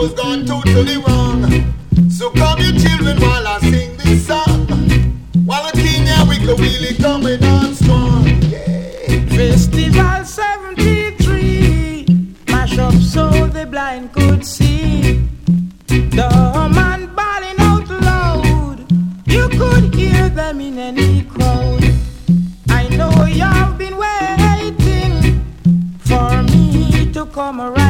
who's gone totally wrong. So come you children while I sing this song. While the King Erica really coming on strong. Yeah. Festival 73, mash up so the blind could see. The man bawling out loud, you could hear them in any crowd. I know you've been waiting for me to come around.